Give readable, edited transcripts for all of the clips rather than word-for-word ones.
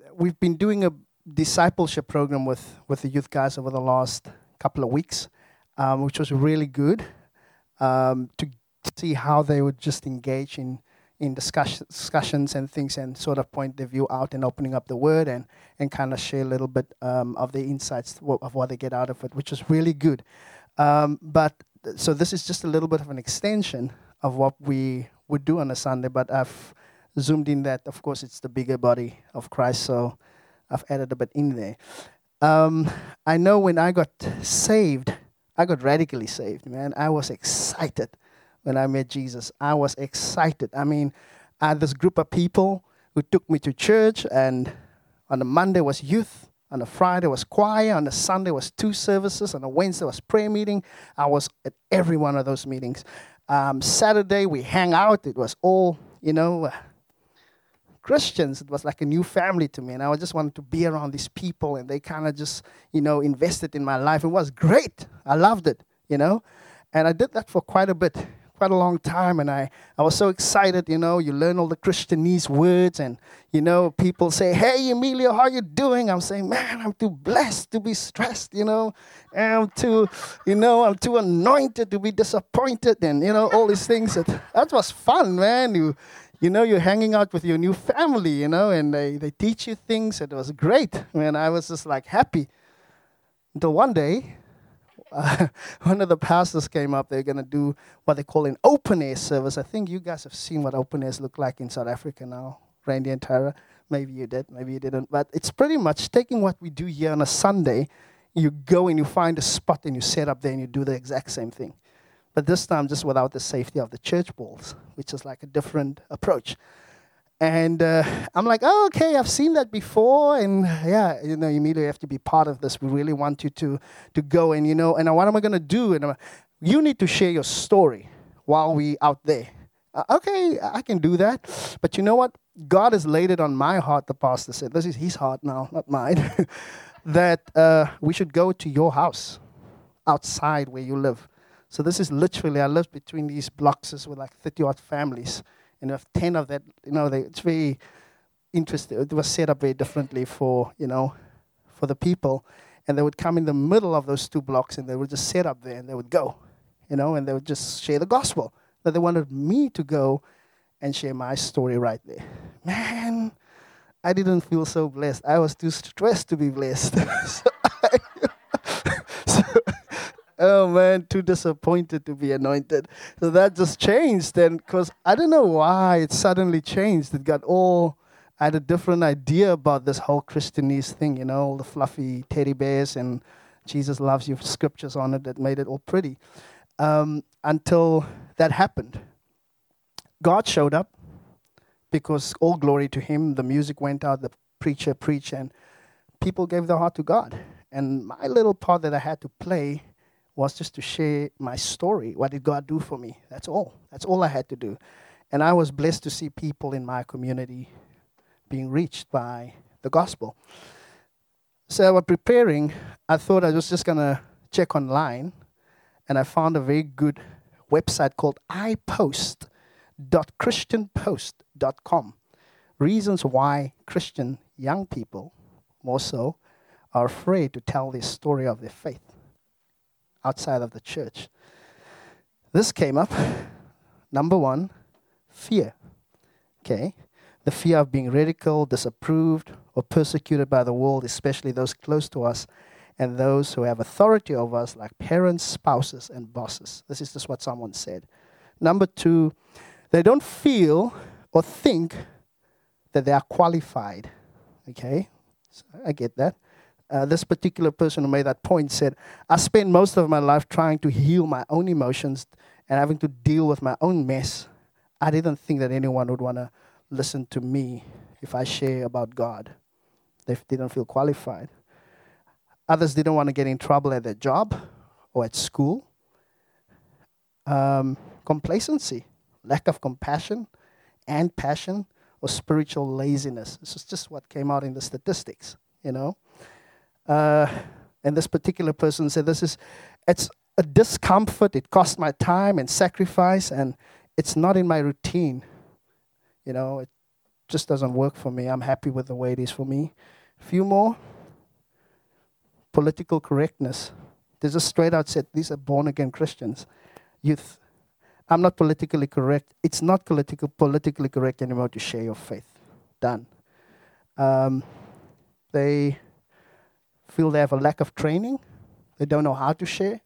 we've been doing a discipleship program with the youth guys over the last couple of weeks, which was really good to see how they would just engage in discussions and things and sort of point their view out and opening up the word and kind of share a little bit of their insights of what they get out of it, which was really good. So this is just a little bit of an extension of what we would do on a Sunday, but I've zoomed in that, of course, it's the bigger body of Christ, so I've added a bit in there. I know when I got saved, I got radically saved, man. I was excited when I met Jesus. I was excited. I mean, I had this group of people who took me to church, and on a Monday was youth, on a Friday was choir, on a Sunday was 2 services, on a Wednesday was prayer meeting. I was at every one of those meetings. Saturday we hang out. It was all, Christians. It was like a new family to me, and I just wanted to be around these people, and they kind of just, invested in my life. It was great. I loved it, and I did that for quite a long time, and I was so excited, you learn all the Christianese words, and, people say, hey, Emilio, how you doing? I'm saying, man, I'm too blessed to be stressed, I'm too anointed to be disappointed, and, all these things. That was fun, man. You're hanging out with your new family, and they teach you things. It was great, man. I was just like happy until one day, one of the pastors came up. They're going to do what they call an open air service. I think you guys have seen what open airs look like in South Africa now, Randy and Tara. Maybe you did, maybe you didn't. But it's pretty much taking what we do here on a Sunday. You go and you find a spot and you set up there and you do the exact same thing. But this time just without the safety of the church walls, which is like a different approach. And I'm like, oh, okay, I've seen that before. And yeah, Emilio, you have to be part of this. We really want you to go and, and what am I going to do? And you need to share your story while we out there. Okay, I can do that. But you know what? God has laid it on my heart, the pastor said. This is his heart now, not mine. That we should go to your house outside where you live. So this is literally, I live between these blocks with like 30-odd families. And we have 10 of that, it's very interesting. It was set up very differently for the people. And they would come in the middle of those 2 blocks and they would just set up there and they would go, and they would just share the gospel. That they wanted me to go and share my story right there. Man, I didn't feel so blessed. I was too stressed to be blessed. Oh man, too disappointed to be anointed. So that just changed then, because I don't know why it suddenly changed. I had a different idea about this whole Christianese thing, all the fluffy teddy bears and Jesus loves you scriptures on it that made it all pretty. Until that happened. God showed up because all glory to him. The music went out, the preacher preached, and people gave their heart to God. And my little part that I had to play was just to share my story. What did God do for me? That's all. That's all I had to do. And I was blessed to see people in my community being reached by the gospel. So while preparing, I thought I was just going to check online, and I found a very good website called ipost.christianpost.com. Reasons why Christian young people, more so, are afraid to tell their story of their faith outside of the church. This came up. Number 1, fear. Okay. The fear of being ridiculed, disapproved, or persecuted by the world, especially those close to us and those who have authority over us, like parents, spouses, and bosses. This is just what someone said. Number 2, they don't feel or think that they are qualified. Okay. So I get that. This particular person who made that point said, I spent most of my life trying to heal my own emotions and having to deal with my own mess. I didn't think that anyone would want to listen to me if I share about God. They didn't feel qualified. Others didn't want to get in trouble at their job or at school. Complacency, lack of compassion and passion, or spiritual laziness. This is just what came out in the statistics, And this particular person said, it's a discomfort. It cost my time and sacrifice, and it's not in my routine. just doesn't work for me. I'm happy with the way it is for me. Few more. Political correctness. They just straight out said, these are born-again Christians. Youth. I'm not politically correct. It's not politically correct anymore to share your faith. Done. They feel they have a lack of training. They don't know how to share.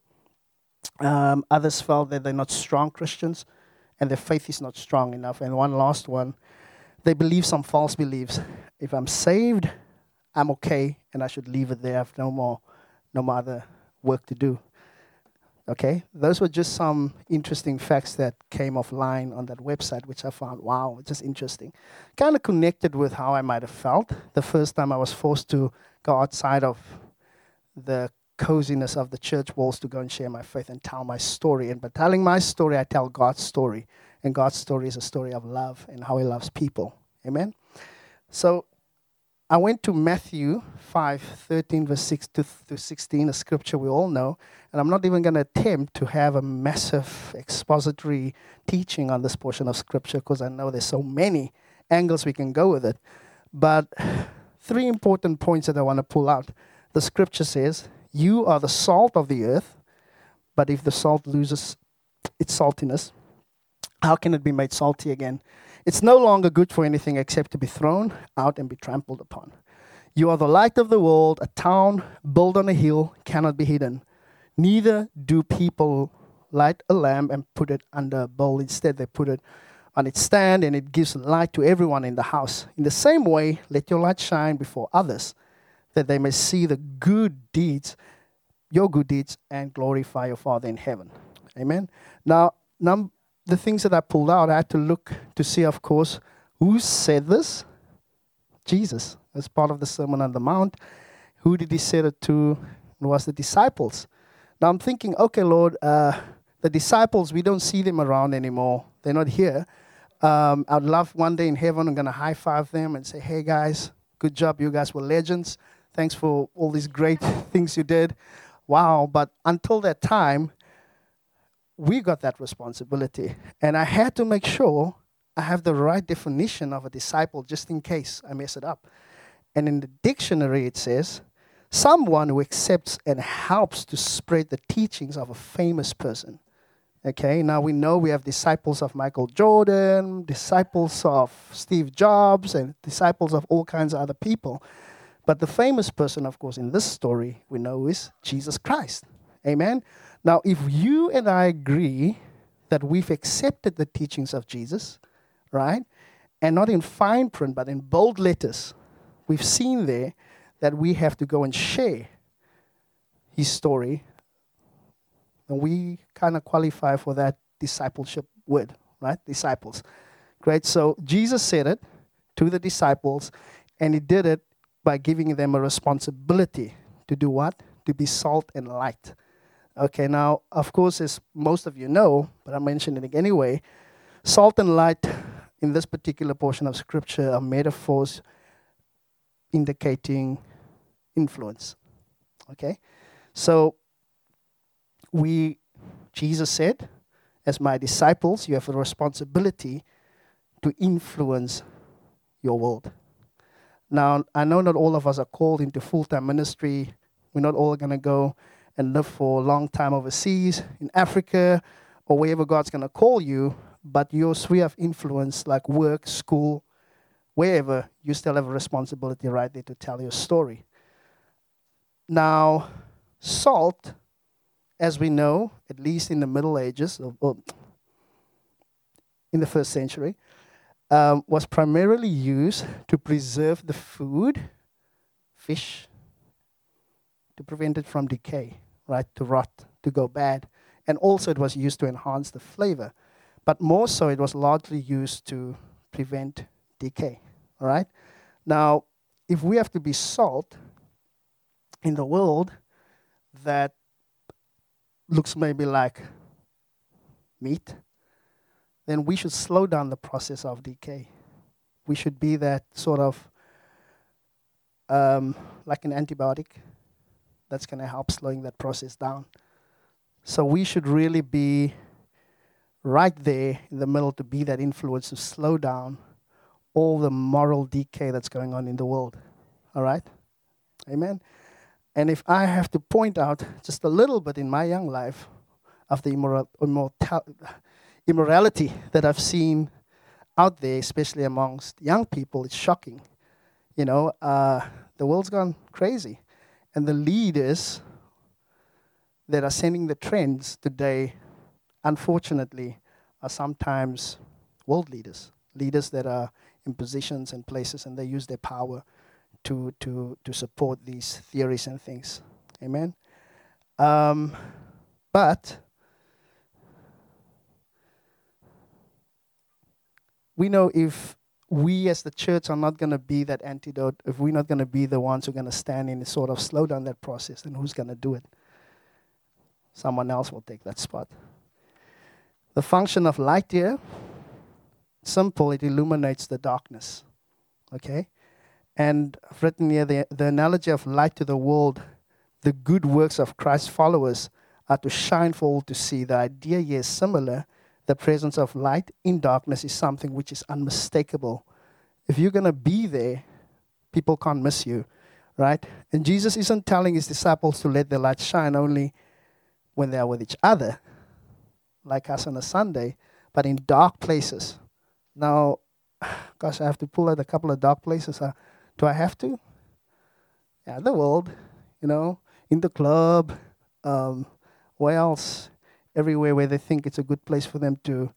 Others felt that they're not strong Christians and their faith is not strong enough. And one last one, they believe some false beliefs. If I'm saved, I'm okay and I should leave it there. I have no more other work to do. Okay, those were just some interesting facts that came offline on that website, which I found, wow, just interesting. Kind of connected with how I might have felt the first time I was forced to go outside of the coziness of the church walls to go and share my faith and tell my story. And by telling my story, I tell God's story. And God's story is a story of love and how he loves people. Amen? So I went to Matthew 5:13, verse 6 to 16, a scripture we all know. And I'm not even going to attempt to have a massive expository teaching on this portion of scripture because I know there's so many angles we can go with it. But 3 important points that I want to pull out. The scripture says, you are the salt of the earth, but if the salt loses its saltiness, how can it be made salty again? It's no longer good for anything except to be thrown out and be trampled upon. You are the light of the world. A town built on a hill cannot be hidden. Neither do people light a lamp and put it under a bowl. Instead, they put it on its stand, and it gives light to everyone in the house. In the same way, let your light shine before others, that they may see the good deeds, your good deeds, and glorify your Father in heaven. Amen. Now, the things that I pulled out, I had to look to see, of course, who said this? Jesus. As part of the Sermon on the Mount. Who did he say it to? It was the disciples. Now I'm thinking, okay, Lord, the disciples, we don't see them around anymore. They're not here. I'd love one day in heaven, I'm going to high five them and say, hey guys, good job. You guys were legends. Thanks for all these great things you did. Wow. But until that time, we got that responsibility. And I had to make sure I have the right definition of a disciple just in case I mess it up. And in the dictionary it says, someone who accepts and helps to spread the teachings of a famous person. Okay, now we know we have disciples of Michael Jordan, disciples of Steve Jobs, and disciples of all kinds of other people. But the famous person, of course, in this story, we know is Jesus Christ. Amen? Now, if you and I agree that we've accepted the teachings of Jesus, right, and not in fine print, but in bold letters, we've seen there that we have to go and share his story, and we kind of qualify for that discipleship word, right? Disciples. Great. So Jesus said it to the disciples, and he did it by giving them a responsibility to do what? To be salt and light. Okay, now, of course, as most of you know, but I'm mentioning it anyway, salt and light in this particular portion of Scripture are metaphors indicating influence. Okay? So, Jesus said, as my disciples, you have a responsibility to influence your world. Now, I know not all of us are called into full-time ministry. We're not all going to go and live for a long time overseas, in Africa, or wherever God's going to call you. But your sphere of influence, like work, school, wherever, you still have a responsibility right there to tell your story. Now, salt, as we know, at least in the Middle Ages, or in the 1st century, was primarily used to preserve the food, fish, to prevent it from decay, right, to rot, to go bad. And also it was used to enhance the flavor. But more so, it was largely used to prevent decay, all right? Now, if we have to be salt in the world that looks maybe like meat, then we should slow down the process of decay. We should be that sort of like an antibiotic that's going to help slowing that process down. So we should really be right there in the middle to be that influence to slow down all the moral decay that's going on in the world. All right? Amen? And if I have to point out just a little bit in my young life of the immorality that I've seen out there, especially amongst young people, it's shocking. The world's gone crazy. And the leaders that are setting the trends today, unfortunately, are sometimes world leaders. Leaders that are in positions and places, and they use their power to support these theories and things. Amen? But we know if we as the church are not going to be that antidote, if we're not going to be the ones who are going to stand in and sort of slow down that process, then who's going to do it? Someone else will take that spot. The function of light here, simple, it illuminates the darkness. Okay? And I've written here the analogy of light to the world, the good works of Christ's followers are to shine for all to see. The idea here is similar. The presence of light in darkness is something which is unmistakable. If you're going to be there, people can't miss you, right? And Jesus isn't telling his disciples to let their light shine only when they are with each other, like us on a Sunday, but in dark places. Now, gosh, I have to pull out a couple of dark places. Do I have to? Yeah, the world, in the club, where else? Everywhere where they think it's a good place for them to,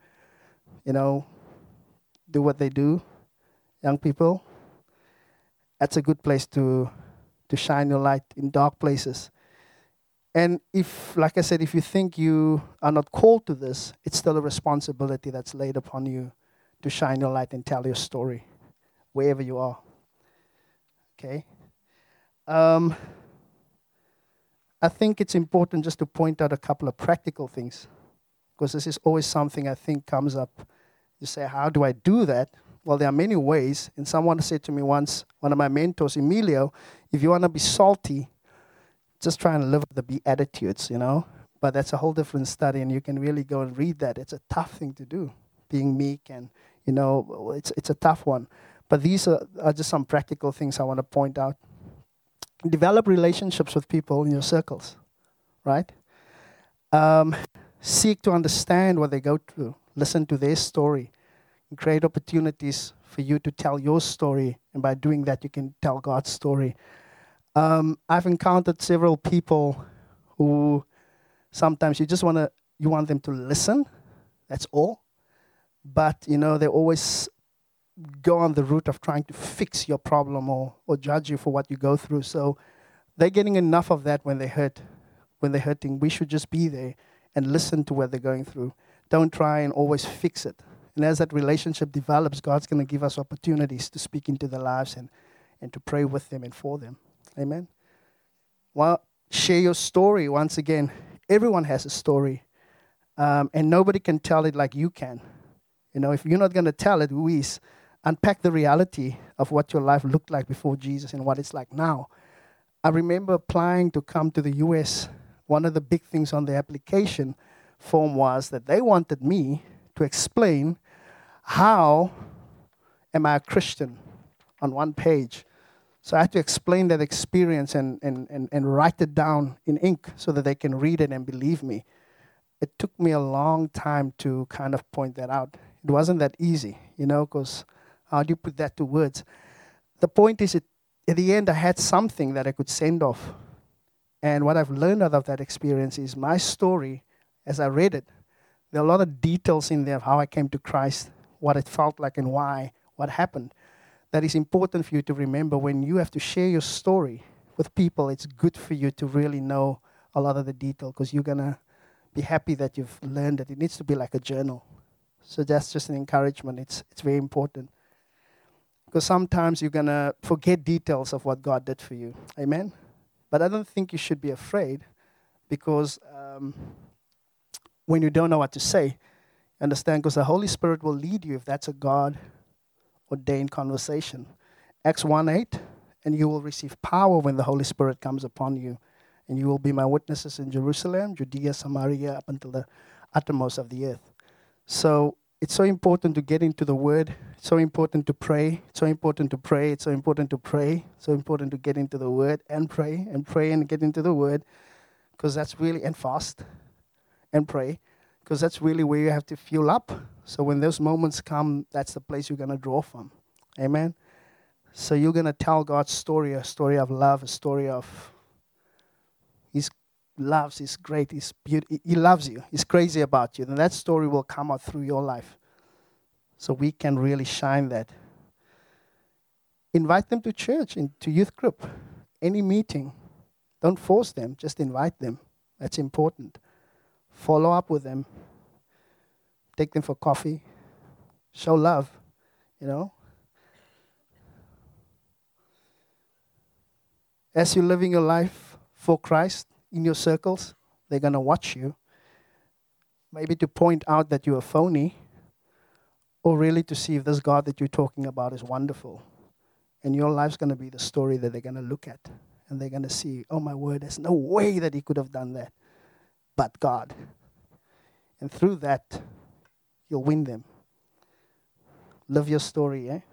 do what they do. Young people, that's a good place to shine your light in dark places. And if, like I said, if you think you are not called to this, it's still a responsibility that's laid upon you to shine your light and tell your story, wherever you are. Okay? I think it's important just to point out a couple of practical things, because this is always something I think comes up. You say, how do I do that? Well, there are many ways. And someone said to me once, one of my mentors, Emilio, if you want to be salty, just try and live the Beatitudes, But that's a whole different study, and you can really go and read that. It's a tough thing to do, being meek, and, it's a tough one. But these are just some practical things I want to point out. Develop relationships with people in your circles, right? Seek to understand what they go through. Listen to their story. And create opportunities for you to tell your story. And by doing that, you can tell God's story. I've encountered several people who sometimes you want them to listen. That's all. But, they always go on the route of trying to fix your problem or judge you for what you go through. So they're getting enough of that when they hurt. When they're hurting, we should just be there and listen to what they're going through. Don't try and always fix it. And as that relationship develops, God's going to give us opportunities to speak into their lives and to pray with them and for them. Amen? Well, share your story. Once again, everyone has a story. And nobody can tell it like you can. If you're not going to tell it, who is? Unpack the reality of what your life looked like before Jesus and what it's like now. I remember applying to come to the U.S. One of the big things on the application form was that they wanted me to explain how am I a Christian on one page. So I had to explain that experience and write it down in ink so that they can read it and believe me. It took me a long time to kind of point that out. It wasn't that easy, because how do you put that to words? The point is, at the end, I had something that I could send off. And what I've learned out of that experience is my story, as I read it, there are a lot of details in there of how I came to Christ, what it felt like and why, what happened. That is important for you to remember when you have to share your story with people. It's good for you to really know a lot of the detail, because you're going to be happy that you've learned it. It needs to be like a journal. So that's just an encouragement. It's very important. Because sometimes you're going to forget details of what God did for you. Amen? But I don't think you should be afraid, because when you don't know what to say, understand, because the Holy Spirit will lead you if that's a God-ordained conversation. Acts 1:8, and you will receive power when the Holy Spirit comes upon you. And you will be my witnesses in Jerusalem, Judea, Samaria, up until the uttermost of the earth. So It's so important to get into the Word. It's so important to pray. It's so important to pray. It's so important to pray. It's so important to get into the Word and pray and get into the Word, because that's really, and fast and pray, because that's really where you have to fuel up. So when those moments come, that's the place you're going to draw from. Amen? So you're going to tell God's story, a story of love, a story of His loves, He's great, He's beautiful, He loves you, He's crazy about you. And that story will come out through your life. So we can really shine that. Invite them to church, to youth group, any meeting. Don't force them, just invite them. That's important. Follow up with them. Take them for coffee. Show love, you know. As you're living your life for Christ in your circles, they're going to watch you. Maybe to point out that you're a phony, or really to see if this God that you're talking about is wonderful. And your life's going to be the story that they're going to look at. And they're going to see, oh my word, there's no way that He could have done that. But God. And through that, you'll win them. Live your story, eh?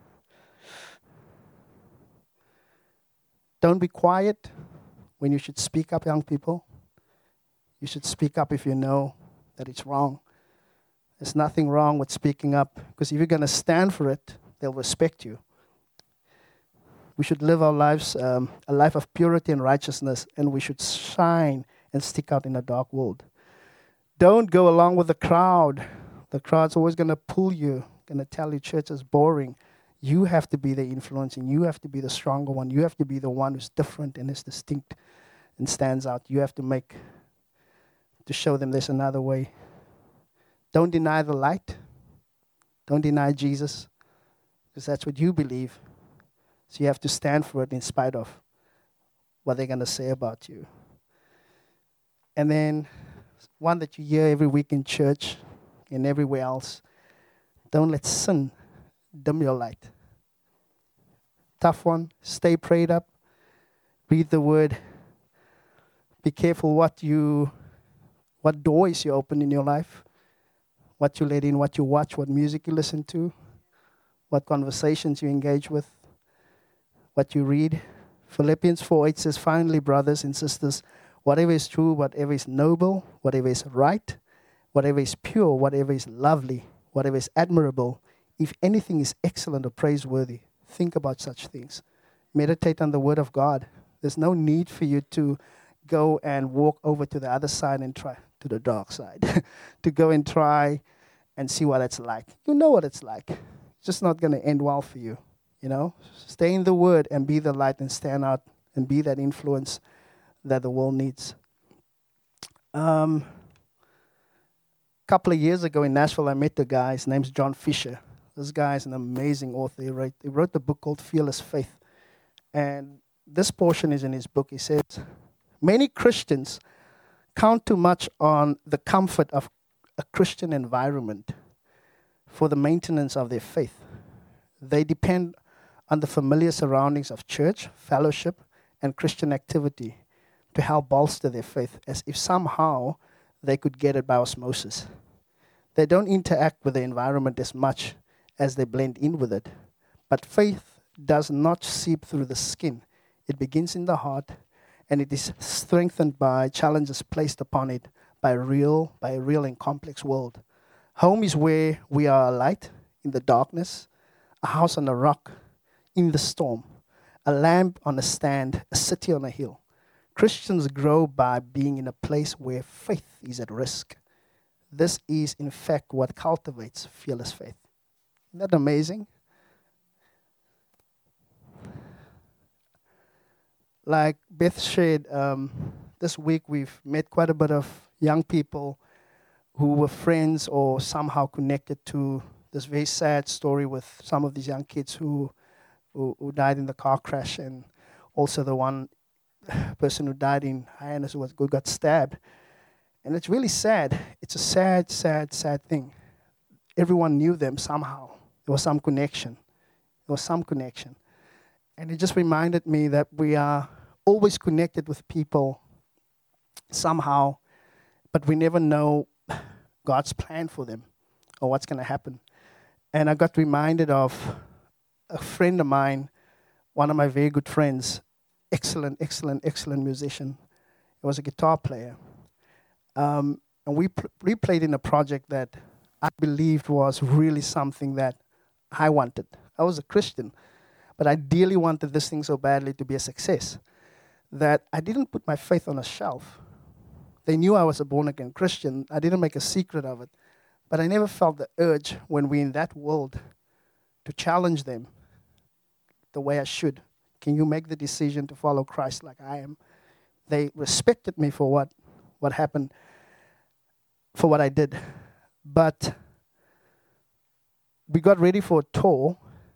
Don't be quiet when you should speak up, young people. You should speak up if you know that it's wrong. There's nothing wrong with speaking up, because if you're going to stand for it, they'll respect you. We should live our lives, a life of purity and righteousness, and we should shine and stick out in a dark world. Don't go along with the crowd. The crowd's always going to pull you, going to tell you church is boring. You have to be the influencing. You have to be the stronger one. You have to be the one who's different and is distinct and stands out. You have to show them there's another way. Don't deny the light. Don't deny Jesus, because that's what you believe. So you have to stand for it in spite of what they're going to say about you. And then one that you hear every week in church and everywhere else, don't let sin dim your light. Tough one. Stay prayed up. Read the Word. Be careful what doors you open in your life, what you let in, what you watch, what music you listen to, what conversations you engage with, what you read. Philippians 4:8 says, finally, brothers and sisters, whatever is true, whatever is noble, whatever is right, whatever is pure, whatever is lovely, whatever is admirable, if anything is excellent or praiseworthy, think about such things. Meditate on the Word of God. There's no need for you to go and walk over to the other side and try, to the dark side, to go and try and see what it's like. You know what it's like. It's just not going to end well for you, you know. Stay in the Word and be the light and stand out and be that influence that the world needs. A couple of years ago in Nashville, I met a guy. His name's John Fisher. This guy is an amazing author. He wrote a book called Fearless Faith. And this portion is in his book. He says, many Christians count too much on the comfort of a Christian environment for the maintenance of their faith. They depend on the familiar surroundings of church, fellowship, and Christian activity to help bolster their faith, as if somehow they could get it by osmosis. They don't interact with the environment as much as they blend in with it. But faith does not seep through the skin. It begins in the heart, and it is strengthened by challenges placed upon it by a real and complex world. Home is where we are a light in the darkness, a house on a rock in the storm, a lamp on a stand, a city on a hill. Christians grow by being in a place where faith is at risk. This is, in fact, what cultivates fearless faith. Isn't that amazing? Like Beth shared, this week we've met quite a bit of young people who were friends or somehow connected to this very sad story with some of these young kids who died in the car crash, and also the one person who died in Hyannis who got stabbed. And it's really sad. It's a sad, sad, sad thing. Everyone knew them somehow. There was some connection. And it just reminded me that we are always connected with people somehow, but we never know God's plan for them. or what's going to happen. And I got reminded of a friend of mine, one of my very good friends, excellent musician. He was a guitar player. And we played in a project that I believed was really something that I wanted. I was a Christian, but I dearly wanted this thing so badly to be a success that I didn't put my faith on a shelf. They knew I was a born-again Christian. I didn't make a secret of it. But I never felt the urge when we're in that world to challenge them the way I should. Can you make the decision to follow Christ like I am? They respected me for what happened, for what I did. But we got ready for a tour.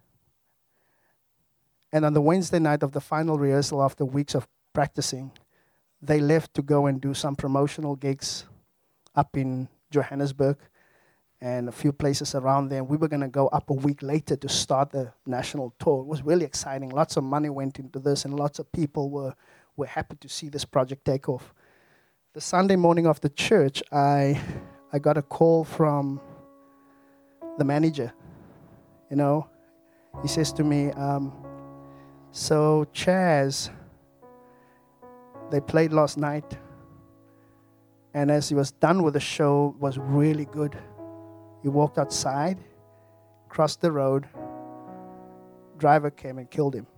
And on the Wednesday night of the final rehearsal, after weeks of practicing, they left to go and do some promotional gigs up in Johannesburg and a few places around there. We were going to go up a week later to start the national tour. It was really exciting. Lots of money went into this, and lots of people were happy to see this project take off. The Sunday morning of the church, I got a call from the manager. You know, he says to me, so Chaz, they played last night, and as he was done with the show, it was really good. He walked outside, crossed the road, driver came and killed him.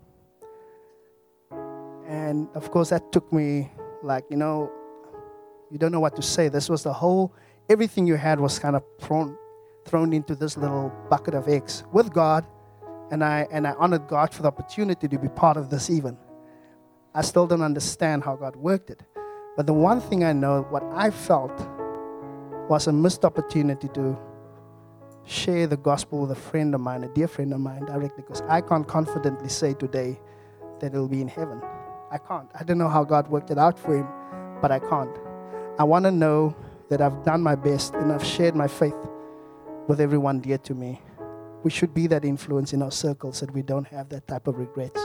And of course that took me like, you don't know what to say. This was everything you had was kind of thrown into this little bucket of eggs with God. And I honored God for the opportunity to be part of this even. I still don't understand how God worked it. But the one thing I know, what I felt was a missed opportunity to share the gospel with a friend of mine, a dear friend of mine directly, because I can't confidently say today that it'll be in heaven. I can't. I don't know how God worked it out for him, but I can't. I want to know that I've done my best and I've shared my faith with everyone dear to me. We should be that influence in our circles that we don't have that type of regrets.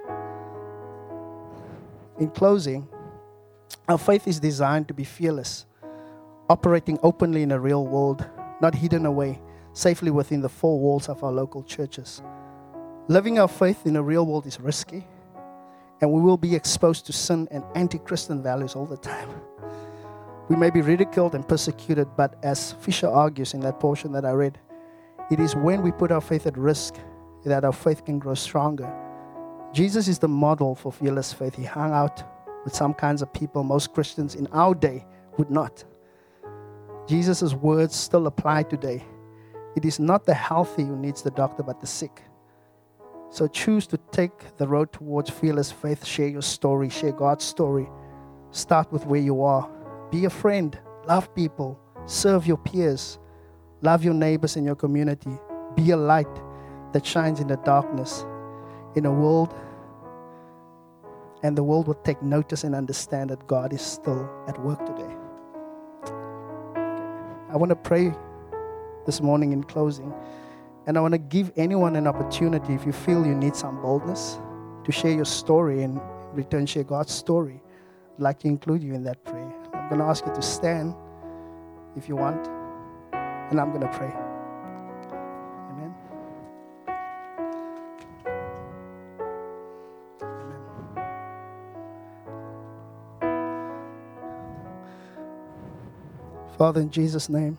In closing, our faith is designed to be fearless, operating openly in a real world, not hidden away, safely within the four walls of our local churches. Living our faith in a real world is risky, and we will be exposed to sin and anti-Christian values all the time. We may be ridiculed and persecuted, but as Fisher argues in that portion that I read, it is when we put our faith at risk that our faith can grow stronger. Jesus is the model for fearless faith. He hung out with some kinds of people most Christians in our day would not. Jesus' words still apply today. It is not the healthy who needs the doctor, but the sick. So choose to take the road towards fearless faith. Share your story. Share God's story. Start with where you are. Be a friend. Love people. Serve your peers. Love your neighbors in your community. Be a light that shines in the darkness in a world, and the world will take notice and understand that God is still at work today. I want to pray this morning in closing, and I want to give anyone an opportunity, if you feel you need some boldness, to share your story and in return share God's story. I'd like to include you in that prayer. I'm going to ask you to stand if you want, and I'm going to pray. Amen. Father, in Jesus' name,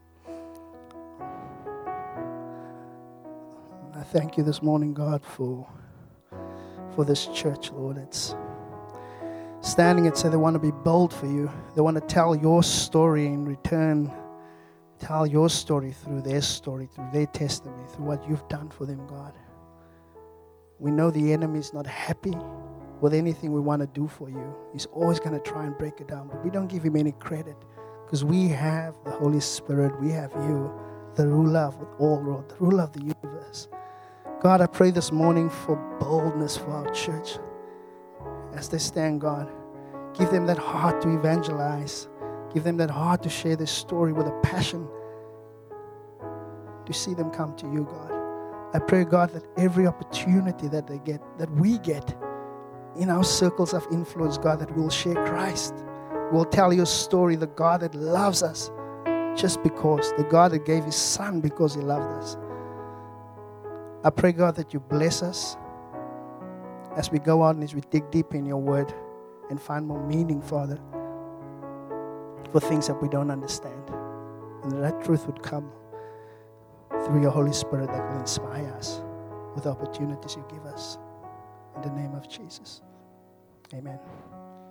I thank you this morning, God, for this church, Lord. It's standing and say they want to be bold for you. They want to tell your story in return. Tell your story through their testimony, through what you've done for them, God. We know the enemy is not happy with anything we want to do for you. He's always going to try and break it down, but we don't give him any credit. Because we have the Holy Spirit, we have you, the ruler of all, Lord, the ruler of the universe. God, I pray this morning for boldness for our church. As they stand, God, give them that heart to evangelize. Give them that heart to share their story with a passion to see them come to you, God. I pray, God, that every opportunity that they get, that we get in our circles of influence, God, that we'll share Christ. We'll tell your story, the God that loves us just because. The God that gave His Son because He loved us. I pray, God, that you bless us as we go out and as we dig deep in your word and find more meaning, Father, for things that we don't understand. And that truth would come through your Holy Spirit that will inspire us with the opportunities you give us. In the name of Jesus. Amen.